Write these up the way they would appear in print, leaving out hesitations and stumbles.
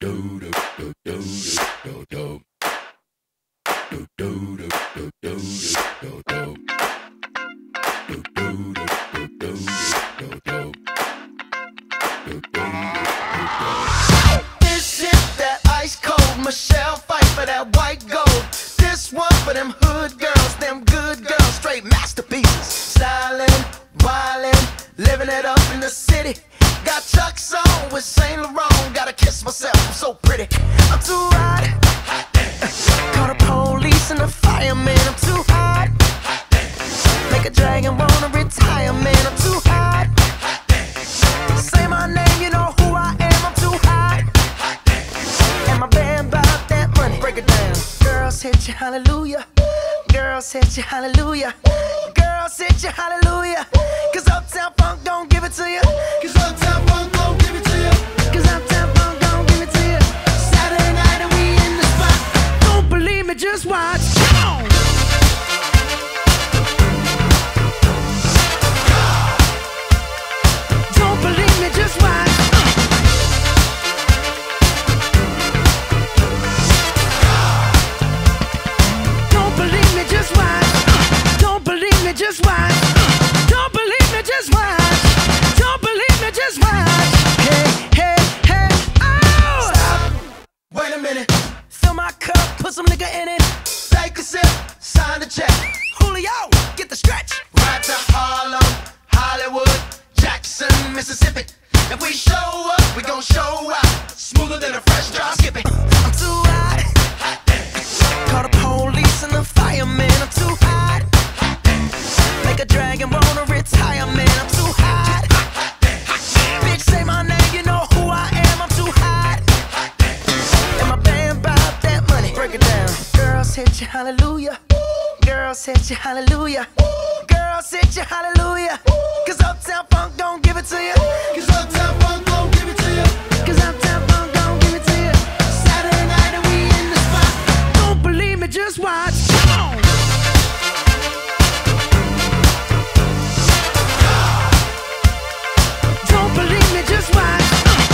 This is that ice cold Michelle fight for that white gold. This one for them hood girls, them good girls, straight masterpieces. Stylin', wildin', living it up in the city. Got Chuck's on with Saint Laurent. Gotta kiss myself, I'm so pretty. I'm too hot. Call the police and the fireman. I'm too hot. Make a dragon wanna retire, man. I'm too hot. Say my name, you know who I am. I'm too hot. And my band bought that money. Break it down. Girls hit you, hallelujah. Girls hit you, hallelujah. Girls hit you, hallelujah. Cause Uptown Funk don't give it to you. Cause Uptown Funk don't give it to you. Cause Uptown Funk don't give it to you. Saturday night and we in the spot. Don't believe me, just watch. Come on. Don't believe me, just watch. Don't believe me, just watch. Don't believe me, just watch. Don't believe me, just watch. Don't believe me, just watch. Hey, hey, hey, oh! Stop. Wait a minute. Fill my cup, put some nigga in it. Take a sip, sign the check. Julio, get the stretch. Right to Harlem, Hollywood, Jackson, Mississippi. If we show up, we gon' show out. Smoother than a fresh drop skipping. I'm too hot. Call the police and the fireman. I'm too hot. Make a dragon wanna retire, man. I'm too hot. Bitch, say my name, you know who I am. I'm too hot. And my band bought that money. Break it down. Girls hit you, hallelujah. Girls hit you, hallelujah. Girls hit you, hallelujah. Cause Uptown Funk don't give it to you. Cause Uptown Funk don't give it to you. Cause Uptown Funk don't give it to you. Saturday night and we in the spot. Don't believe me, just watch. Come on. Don't believe me, just watch.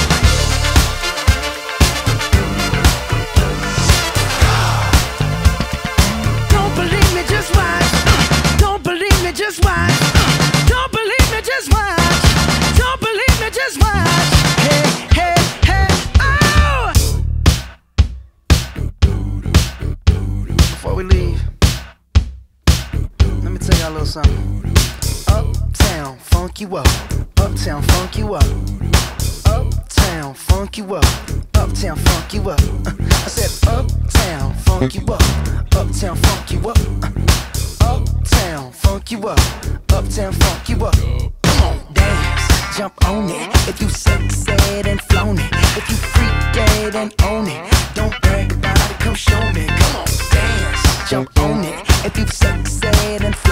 Don't believe me, just watch. Don't believe me, just watch. Don't believe me, just watch. Don't believe me, just watch. Hey, hey, hey, oh! Before we leave, let me tell y'all a little something. Uptown, funk you up. Uptown, funk you up. Uptown, funk you up. Uptown, funk you up. I said uptown, funk you up. Uptown, funk you up. Uptown, funk you up. Uptown, funk you up. Come on, dance, jump on it. If you sexed and flown it. If you freak dead and own it. Don't brag about it, come show me. Come on, dance, jump on it. If you sexed and flown it.